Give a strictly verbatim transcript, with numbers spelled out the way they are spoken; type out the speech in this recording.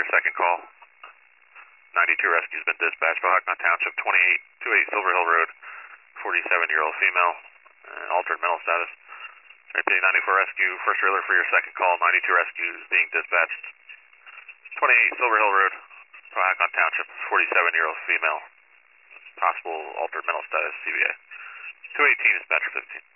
your second call. ninety-two rescue's been dispatched, Bahakna Township, twenty-eight twenty-eight Silver Hill Road, forty-seven-year-old female, uh, altered mental status. Repeating ninety-four rescue, first trailer for your second call, ninety-two rescue is being dispatched. twenty-eight Silver Hill Road, Bahakna Township, forty-seven-year-old female, possible altered mental status, C B A. two eighteen, dispatcher fifteen.